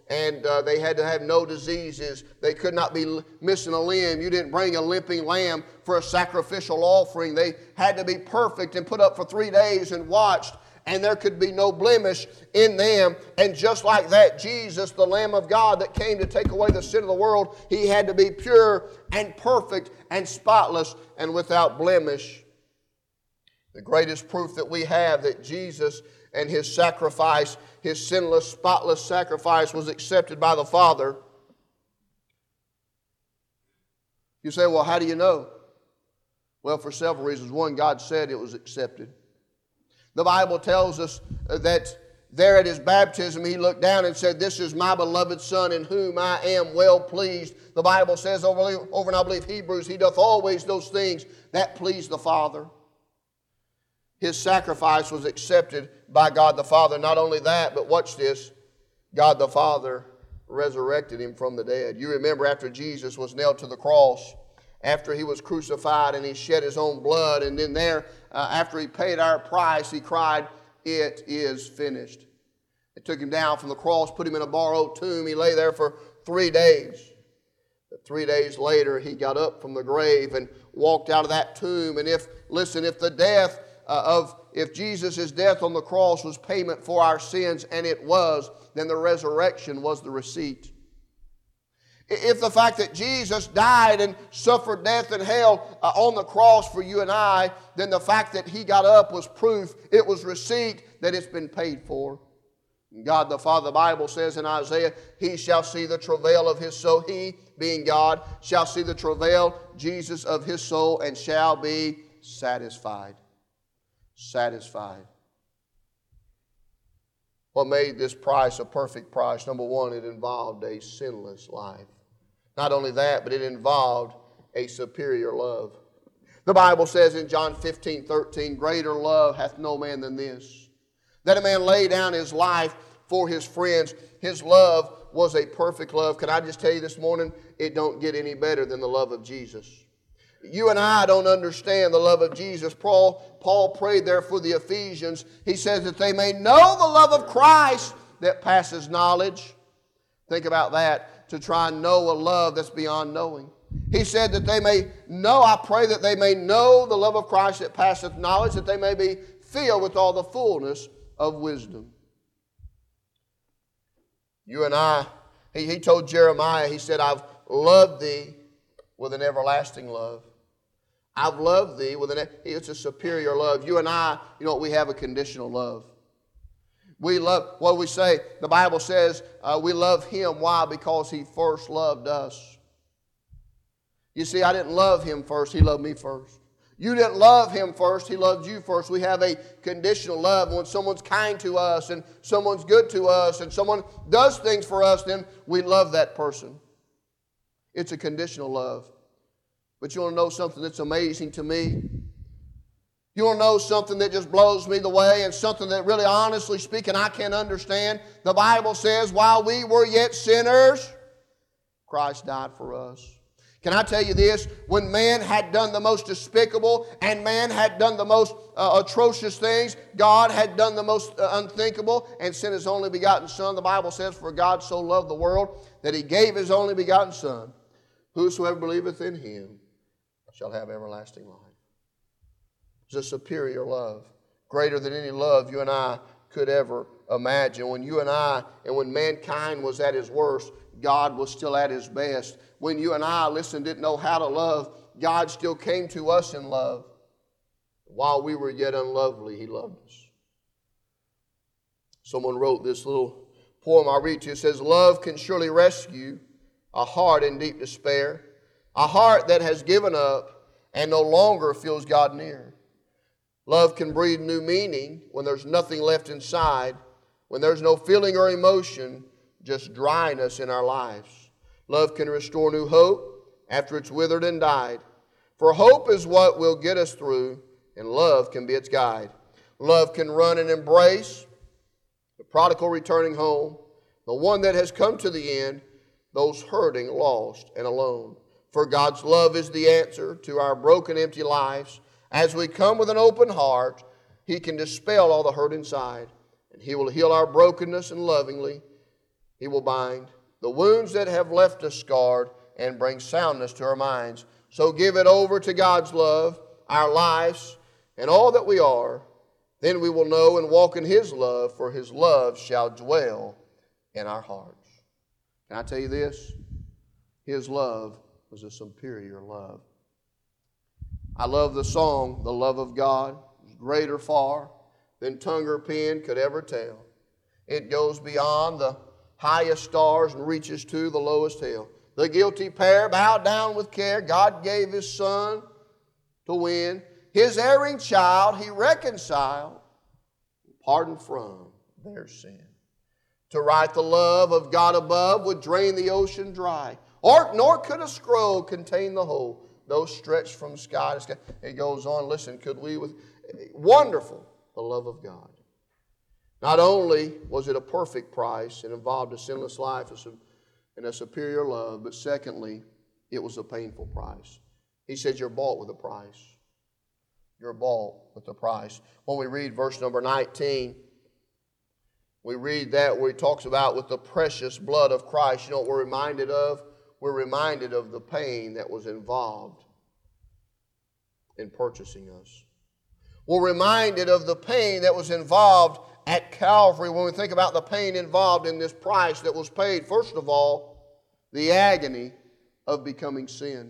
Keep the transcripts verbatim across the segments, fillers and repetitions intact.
and uh, they had to have no diseases. They could not be missing a limb. You didn't bring a limping lamb for a sacrificial offering. They had to be perfect and put up for three days and watched, and there could be no blemish in them. And just like that, Jesus, the Lamb of God that came to take away the sin of the world, He had to be pure and perfect and spotless and without blemish. The greatest proof that we have that Jesus and His sacrifice, His sinless, spotless sacrifice, was accepted by the Father. You say, well, how do you know? Well, for several reasons. One, God said it was accepted. The Bible tells us that there at His baptism, He looked down and said, this is my beloved Son in whom I am well pleased. The Bible says over, over and I believe Hebrews, He doth always those things that please the Father. His sacrifice was accepted by God the Father. Not only that, but watch this, God the Father resurrected Him from the dead. You remember after Jesus was nailed to the cross, after He was crucified and He shed His own blood, and then there, uh, after He paid our price, He cried, it is finished. They took Him down from the cross, put Him in a borrowed tomb. He lay there for three days. But three days later, He got up from the grave and walked out of that tomb. And if, listen, if the death uh, of, if Jesus' death on the cross was payment for our sins, and it was, then the resurrection was the receipt. If the fact that Jesus died and suffered death and hell uh, on the cross for you and I, then the fact that He got up was proof, it was receipt that it's been paid for. God the Father, the Bible says in Isaiah, He shall see the travail of His soul. He, being God, shall see the travail, Jesus, of His soul, and shall be satisfied. Satisfied. What made this price a perfect price? Number one, it involved a sinless life. Not only that, but it involved a superior love. The Bible says in John fifteen thirteen, greater love hath no man than this, that a man lay down his life for his friends. His love was a perfect love. Can I just tell you this morning, it don't get any better than the love of Jesus. You and I don't understand the love of Jesus. Paul, Paul prayed there for the Ephesians. He says that they may know the love of Christ that passes knowledge. Think about that, to try and know a love that's beyond knowing. He said that they may know, I pray that they may know the love of Christ that passeth knowledge, that they may be filled with all the fullness of wisdom. You and I, he, he told Jeremiah, he said, I've loved thee with an everlasting love. I've loved thee with an, it's a superior love. You and I, you know, we have a conditional love. We love, what do we say? The Bible says uh, we love Him. Why? Because He first loved us. You see, I didn't love Him first. He loved me first. You didn't love Him first. He loved you first. We have a conditional love. When someone's kind to us and someone's good to us and someone does things for us, then we love that person. It's a conditional love. But you want to know something that's amazing to me? You want to know something that just blows me the way, and something that really, honestly speaking, I can't understand? The Bible says, while we were yet sinners, Christ died for us. Can I tell you this? When man had done the most despicable and man had done the most uh, atrocious things, God had done the most uh, unthinkable and sent His only begotten Son. The Bible says, for God so loved the world that He gave His only begotten Son. Whosoever believeth in Him shall have everlasting life. It's a superior love, greater than any love you and I could ever imagine. When you and I, and when mankind was at his worst, God was still at His best. When you and I, listen, didn't know how to love, God still came to us in love. While we were yet unlovely, He loved us. Someone wrote this little poem I'll read to you. It says, love can surely rescue a heart in deep despair, a heart that has given up and no longer feels God near. Love can breathe new meaning when there's nothing left inside, when there's no feeling or emotion, just dryness in our lives. Love can restore new hope after it's withered and died. For hope is what will get us through, and love can be its guide. Love can run and embrace the prodigal returning home, the one that has come to the end, those hurting, lost, and alone. For God's love is the answer to our broken, empty lives. As we come with an open heart, He can dispel all the hurt inside, and He will heal our brokenness and lovingly He will bind. The wounds that have left us scarred and bring soundness to our minds. So give it over to God's love, our lives, and all that we are. Then we will know and walk in His love, for His love shall dwell in our hearts. Can I tell you this? His love was a superior love. I love the song, The Love of God is greater far than tongue or pen could ever tell. It goes beyond the highest stars and reaches to the lowest hell. The guilty pair bowed down with care. God gave His Son to win. His erring child He reconciled, pardoned from their sin. To write the love of God above would drain the ocean dry, or nor could a scroll contain the whole, though stretched from sky to sky. It goes on. Listen, could we with wonderful the love of God. Not only was it a perfect price, it involved a sinless life and a superior love, but secondly, it was a painful price. He said, you're bought with a price. You're bought with a price. When we read verse number nineteen, we read that where he talks about with the precious blood of Christ. You know what we're reminded of? We're reminded of the pain that was involved in purchasing us. We're reminded of the pain that was involved at Calvary when we think about the pain involved in this price that was paid. First of all, the agony of becoming sin.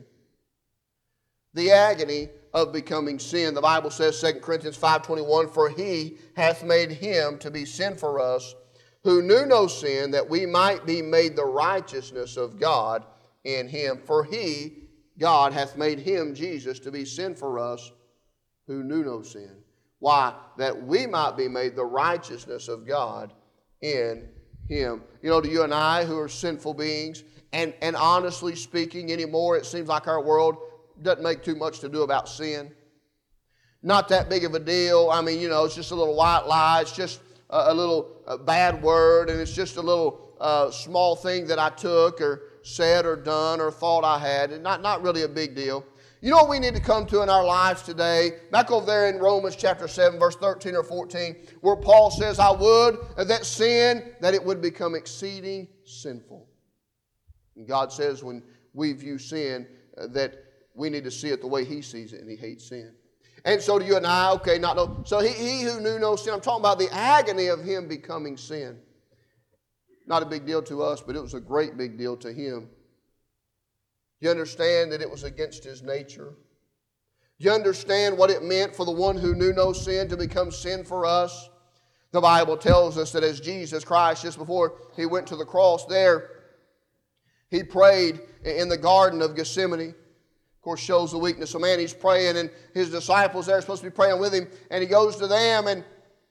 The agony of becoming sin. The Bible says, Second Corinthians five twenty-one, for He hath made Him to be sin for us, who knew no sin, that we might be made the righteousness of God in Him. For He, God, hath made Him, Jesus, to be sin for us, who knew no sin. Why? That we might be made the righteousness of God in Him. You know, to you and I who are sinful beings, and, and honestly speaking anymore, it seems like our world doesn't make too much to do about sin. Not that big of a deal. I mean, you know, it's just a little white lie. It's just a, a little a bad word, and it's just a little uh, small thing that I took or said or done or thought I had. And not, not really a big deal. You know what we need to come to in our lives today? Back over there in Romans chapter seven, verse thirteen or fourteen, where Paul says, I would that sin, that it would become exceeding sinful. And God says when we view sin, uh, that we need to see it the way He sees it, and He hates sin. And so do you and I, okay, not no. So he, he who knew no sin, I'm talking about the agony of Him becoming sin. Not a big deal to us, but it was a great big deal to Him. Do you understand that it was against His nature? Do you understand what it meant for the one who knew no sin to become sin for us? The Bible tells us that as Jesus Christ, just before He went to the cross there, He prayed in the Garden of Gethsemane. Of course, shows the weakness of man. He's praying, and His disciples there are supposed to be praying with Him, and He goes to them, and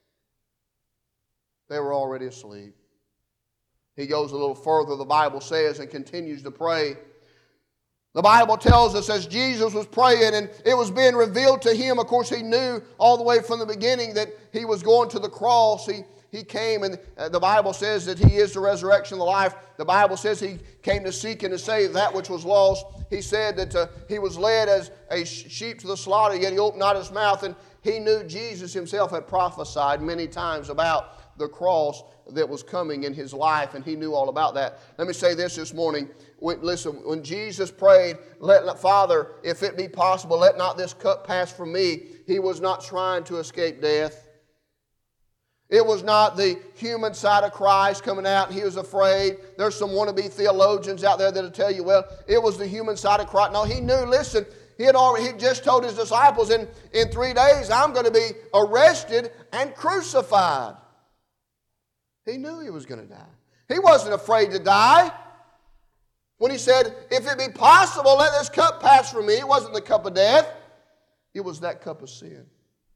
they were already asleep. He goes a little further, the Bible says, and continues to pray. The Bible tells us as Jesus was praying and it was being revealed to Him, of course He knew all the way from the beginning that He was going to the cross. He, he came, and the Bible says that He is the resurrection and the life. The Bible says He came to seek and to save that which was lost. He said that uh, He was led as a sheep to the slaughter, yet He opened not His mouth. And He knew Jesus Himself had prophesied many times about the cross that was coming in His life, and He knew all about that. Let me say this this morning. When, listen, when Jesus prayed, let, Father, if it be possible, let not this cup pass from me, He was not trying to escape death. It was not the human side of Christ coming out and He was afraid. There's some wannabe theologians out there that'll tell you, well, it was the human side of Christ. No, He knew, listen, He had already, He just told His disciples, in, in three days I'm going to be arrested and crucified. He knew He was going to die. He wasn't afraid to die. When He said, if it be possible, let this cup pass from me, it wasn't the cup of death. It was that cup of sin.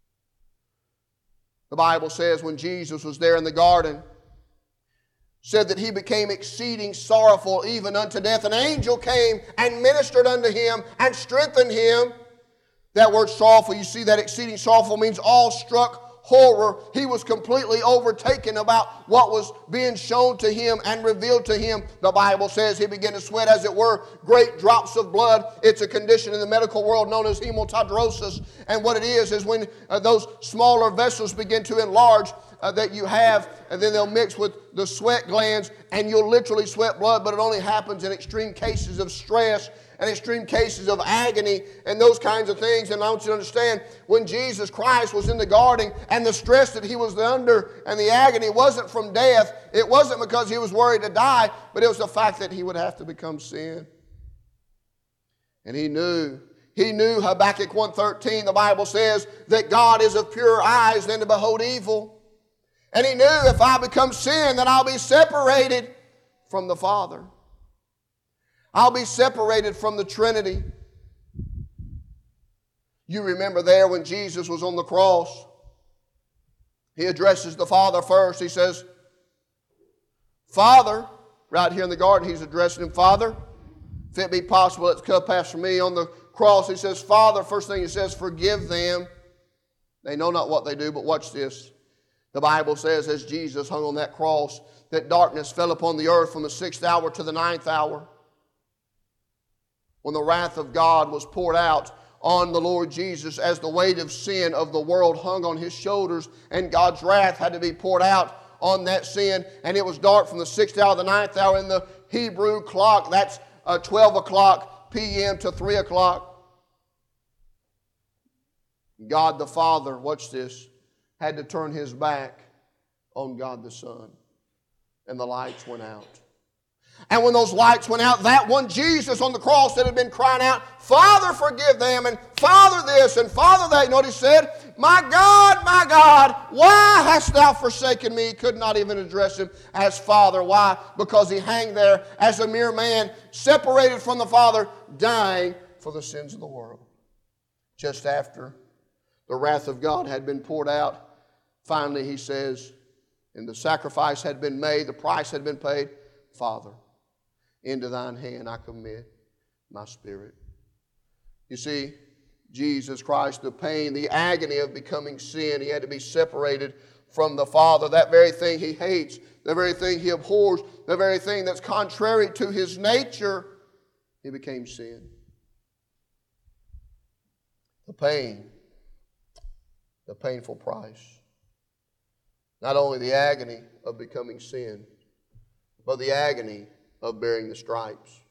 The Bible says when Jesus was there in the garden, said that He became exceeding sorrowful even unto death. An angel came and ministered unto Him and strengthened Him. That word sorrowful, you see that exceeding sorrowful means awestruck, horror. He was completely overtaken about what was being shown to Him and revealed to Him. The Bible says He began to sweat, as it were, great drops of blood. It's a condition in the medical world known as hematidrosis. And what it is, is when uh, those smaller vessels begin to enlarge, uh, that you have, and then they'll mix with the sweat glands, and you'll literally sweat blood, but it only happens in extreme cases of stress and extreme cases of agony and those kinds of things. And I want you to understand, when Jesus Christ was in the garden and the stress that he was under and the agony wasn't from death, it wasn't because he was worried to die, but it was the fact that he would have to become sin. And he knew, he knew Habakkuk one thirteen, the Bible says that God is of purer eyes than to behold evil. And he knew, if I become sin, then I'll be separated from the Father. I'll be separated from the Trinity. You remember there when Jesus was on the cross, he addresses the Father first. He says, Father, right here in the garden, he's addressing him, Father, if it be possible, let the cup pass from me. On the cross, he says, Father, first thing he says, forgive them. They know not what they do, but watch this. The Bible says, as Jesus hung on that cross, that darkness fell upon the earth from the sixth hour to the ninth hour. When the wrath of God was poured out on the Lord Jesus as the weight of sin of the world hung on his shoulders, and God's wrath had to be poured out on that sin, and it was dark from the sixth hour to the ninth hour. In the Hebrew clock, that's uh, twelve o'clock p m to three o'clock. God the Father, watch this, had to turn his back on God the Son, and the lights went out. And when those lights went out, that one Jesus on the cross that had been crying out, Father, forgive them, and Father this, and Father that, you know what he said? My God, my God, why hast thou forsaken me? He could not even address him as Father. Why? Because he hung there as a mere man, separated from the Father, dying for the sins of the world. Just after the wrath of God had been poured out, finally he says, and the sacrifice had been made, the price had been paid, Father, into thine hand I commit my spirit. You see, Jesus Christ, the pain, the agony of becoming sin, he had to be separated from the Father. That very thing he hates, the very thing he abhors, the very thing that's contrary to his nature, he became sin. The pain, the painful price. Not only the agony of becoming sin, but the agony of bearing the stripes.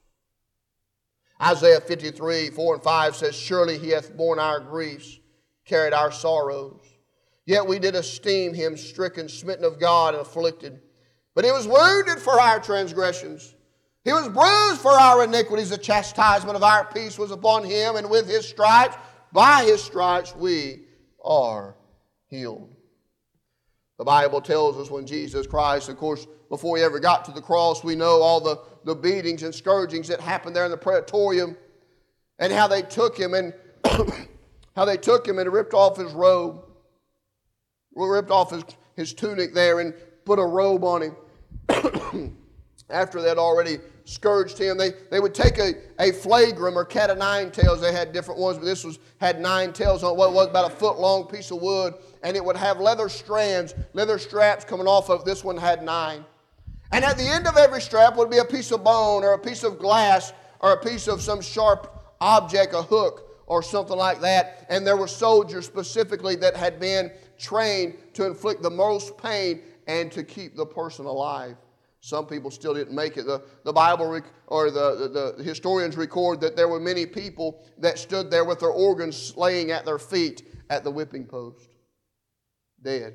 Isaiah fifty-three, four and five says, surely he hath borne our griefs, carried our sorrows. Yet we did esteem him stricken, smitten of God, and afflicted. But he was wounded for our transgressions. He was bruised for our iniquities. The chastisement of our peace was upon him, and with his stripes, by his stripes, we are healed. The Bible tells us when Jesus Christ, of course, before he ever got to the cross, we know all the, the beatings and scourgings that happened there in the praetorium, and how they took him and how they took him and ripped off his robe, ripped off his, his tunic there and put a robe on him. After they'd already scourged him, they, they would take a, a flagrum or cat of nine tails. They had different ones, but this was had nine tails on it. What it was about a foot long piece of wood, and it would have leather strands, leather straps coming off of it. This one had nine. And at the end of every strap would be a piece of bone or a piece of glass or a piece of some sharp object, a hook or something like that. And there were soldiers specifically that had been trained to inflict the most pain and to keep the person alive. Some people still didn't make it. The, the Bible rec- or the, the, the historians record that there were many people that stood there with their organs laying at their feet at the whipping post, dead.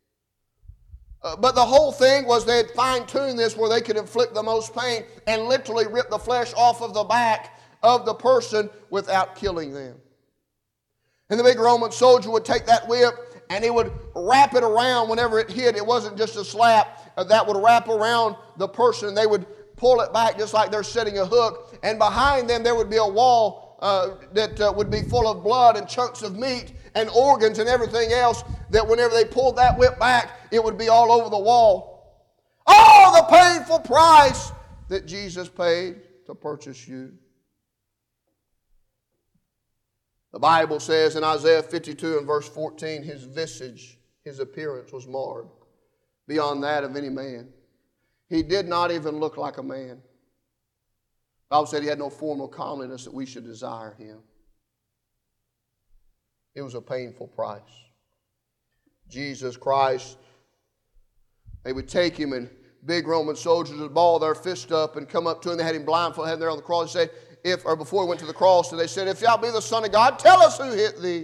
Uh, but the whole thing was they had fine-tuned this where they could inflict the most pain and literally rip the flesh off of the back of the person without killing them. And the big Roman soldier would take that whip and he would wrap it around whenever it hit. It wasn't just a slap. Uh, that would wrap around the person, and they would pull it back just like they're setting a hook. And behind them there would be a wall uh, that uh, would be full of blood and chunks of meat and organs and everything else, that whenever they pulled that whip back, it would be all over the wall. Oh, the painful price that Jesus paid to purchase you. The Bible says in Isaiah fifty-two and verse fourteen, his visage, his appearance was marred beyond that of any man. He did not even look like a man. The Bible said he had no form or comeliness that we should desire him. It was a painful price. Jesus Christ They would take him, and big Roman soldiers would ball their fist up and come up to him. They had him blindfolded, had him there on the cross. They said, if, or before he went to the cross, they said, if thou be the Son of God, tell us who hit thee.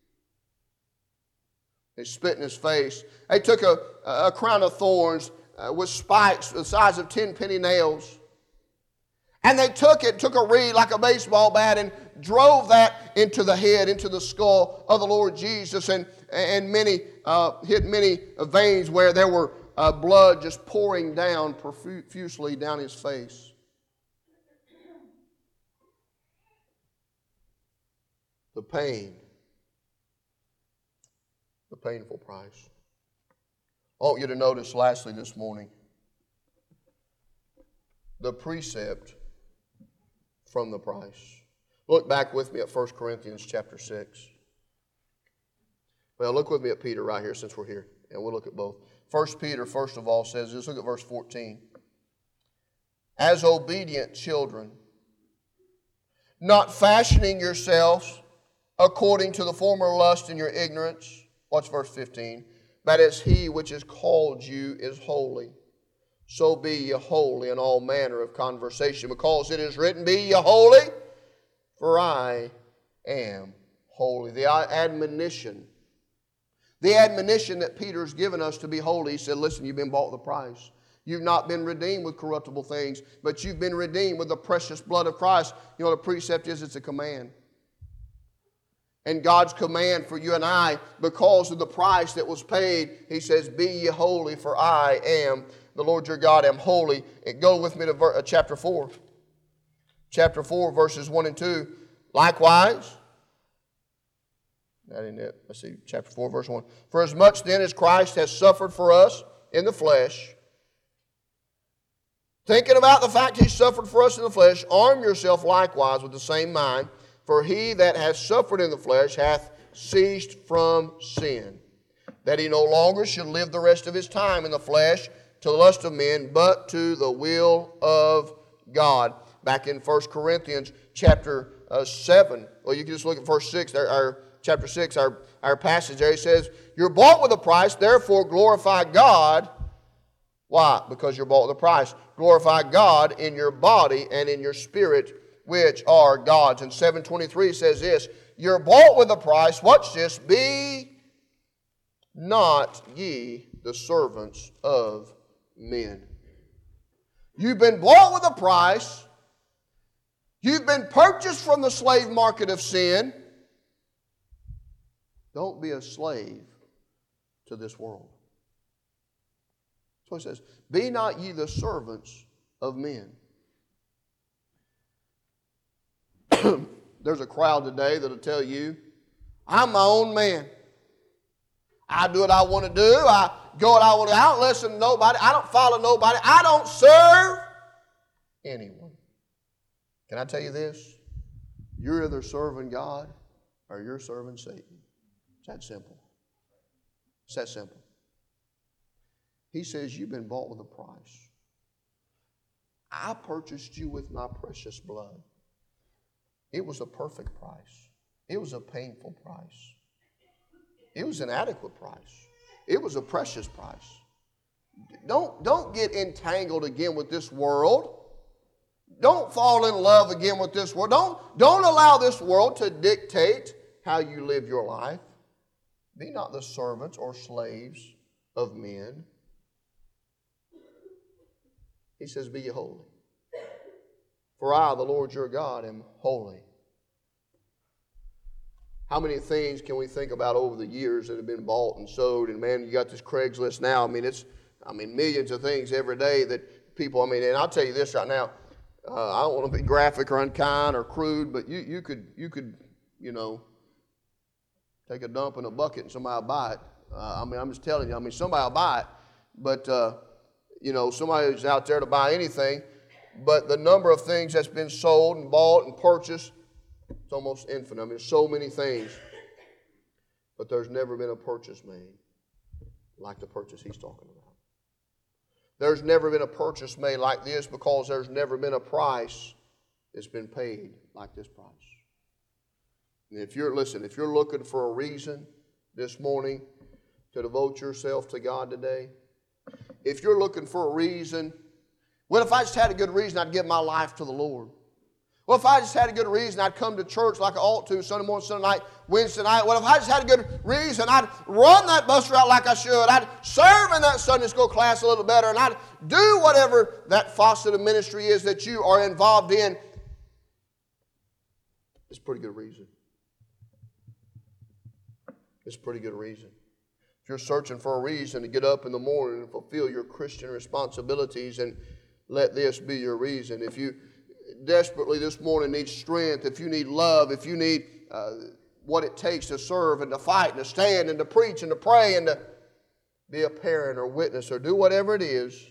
They spit in his face. They took a, a crown of thorns uh, with spikes the size of ten penny nails. And they took it, took a reed like a baseball bat and drove that into the head, into the skull of the Lord Jesus, and, and many, uh, hit many veins where there were uh, blood just pouring down profusely down his face. The pain, the painful price. I want you to notice lastly this morning, the precept from the price. Look back with me at First Corinthians chapter six. Well, look with me at Peter right here since we're here, and we'll look at both. First Peter, first of all, says this. Look at verse fourteen. As obedient children, not fashioning yourselves according to the former lust in your ignorance. Watch verse fifteen. But as he which has called you is holy, so be ye holy in all manner of conversation, because it is written, be ye holy, for I am holy. The admonition, the admonition that Peter's given us to be holy, he said, listen, you've been bought with a price. You've not been redeemed with corruptible things, but you've been redeemed with the precious blood of Christ. You know what a precept is? It's a command. And God's command for you and I, because of the price that was paid, he says, be ye holy, for I am the Lord your God, am holy. And go with me to ver- uh, chapter four. Chapter four, verses one and two. Likewise, that ain't it. Let's see, chapter four, verse one. For as much then as Christ has suffered for us in the flesh, thinking about the fact he suffered for us in the flesh, arm yourself likewise with the same mind. For he that has suffered in the flesh hath ceased from sin, that he no longer should live the rest of his time in the flesh to the lust of men, but to the will of God. Back in First Corinthians chapter uh, seven, well, you can just look at verse six, our, our chapter six, our, our passage there. He says, you're bought with a price, therefore glorify God. Why? Because you're bought with a price. Glorify God in your body and in your spirit, which are God's. And seven twenty-three says this, you're bought with a price, watch this, be not ye the servants of men. You've been bought with a price. You've been purchased from the slave market of sin. Don't be a slave to this world. That's what it says. Be not ye the servants of men. There's a crowd today that'll tell you, I'm my own man. I do what I want to do. I go what I want to do. I don't listen to nobody. I don't follow nobody. I don't serve anyone. Can I tell you this? You're either serving God or you're serving Satan. It's that simple. It's that simple. He says, you've been bought with a price. I purchased you with my precious blood. It was a perfect price. It was a painful price. It was an adequate price. It was a precious price. Don't, don't get entangled again with this world. Don't fall in love again with this world. Don't, don't allow this world to dictate how you live your life. Be not the servants or slaves of men. He says, be ye holy. For I, the Lord your God, am holy. How many things can we think about over the years that have been bought and sold? And man, you got this Craigslist now. I mean, it's, I mean, millions of things every day that people, I mean, and I'll tell you this right now. Uh, I don't want to be graphic or unkind or crude, but you, you could, you could, you know, take a dump in a bucket and somebody will buy it. Uh, I mean, I'm just telling you, I mean, somebody will buy it. But, uh, you know, somebody who's out there to buy anything. But the number of things that's been sold and bought and purchased, it's almost infinite. I mean, so many things. But there's never been a purchase made like the purchase he's talking about. There's never been a purchase made like this because there's never been a price that's been paid like this price. And if you're, listen, if you're looking for a reason this morning to devote yourself to God today, if you're looking for a reason, well, if I just had a good reason, I'd give my life to the Lord. Well, if I just had a good reason, I'd come to church like I ought to Sunday morning, Sunday night, Wednesday night. Well, if I just had a good reason, I'd run that bus route like I should. I'd serve in that Sunday school class a little better, and I'd do whatever that facet of ministry is that you are involved in. It's a pretty good reason. It's a pretty good reason. If you're searching for a reason to get up in the morning and fulfill your Christian responsibilities, and let this be your reason. If you desperately this morning need strength, if you need love, if you need uh, what it takes to serve and to fight and to stand and to preach and to pray and to be a parent or witness or do whatever it is,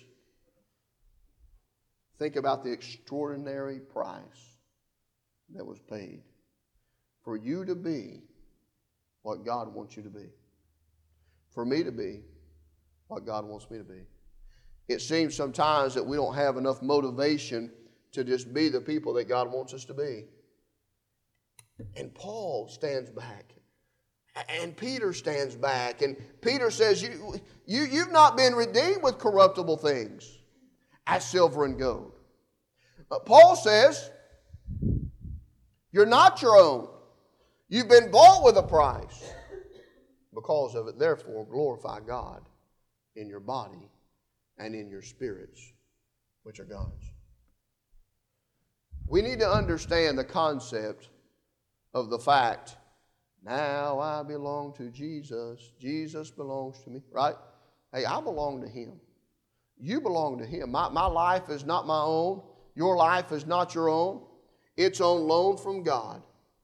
think about the extraordinary price that was paid for you to be what God wants you to be, for me to be what God wants me to be. It seems sometimes that we don't have enough motivation to just be the people that God wants us to be. And Paul stands back. And Peter stands back. And Peter says, you, you, you've not been redeemed with corruptible things, as silver and gold. But Paul says, you're not your own. You've been bought with a price. Because of it, therefore, glorify God in your body and in your spirits, which are God's. We need to understand the concept of the fact, now I belong to Jesus. Jesus belongs to me, right? Hey, I belong to Him. You belong to Him. My, my life is not my own. Your life is not your own. It's on loan from God.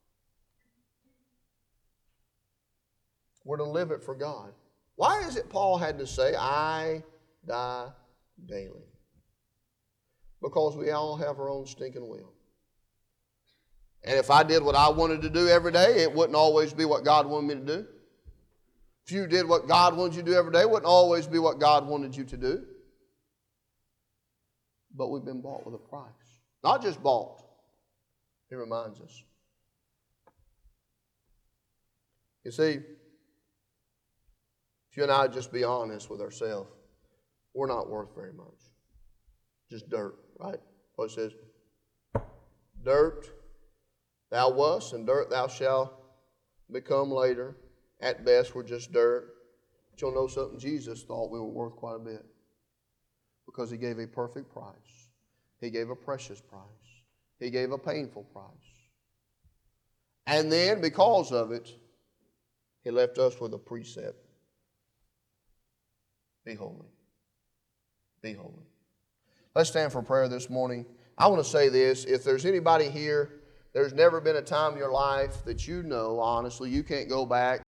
We're to live it for God. Why is it Paul had to say, I die daily? Because we all have our own stinking will. And if I did what I wanted to do every day, it wouldn't always be what God wanted me to do. If you did what God wanted you to do every day, it wouldn't always be what God wanted you to do. But we've been bought with a price. Not just bought. He reminds us. You see, if you and I just be honest with ourselves, we're not worth very much. Just dirt, right? What it says, dirt thou wast, and dirt thou shalt become later. At best, we're just dirt. But you'll know something. Jesus thought we were worth quite a bit because He gave a perfect price. He gave a precious price. He gave a painful price. And then, because of it, He left us with a precept. Be holy. Be holy. Let's stand for prayer this morning. I want to say this. If there's anybody here, there's never been a time in your life that you know, honestly, you can't go back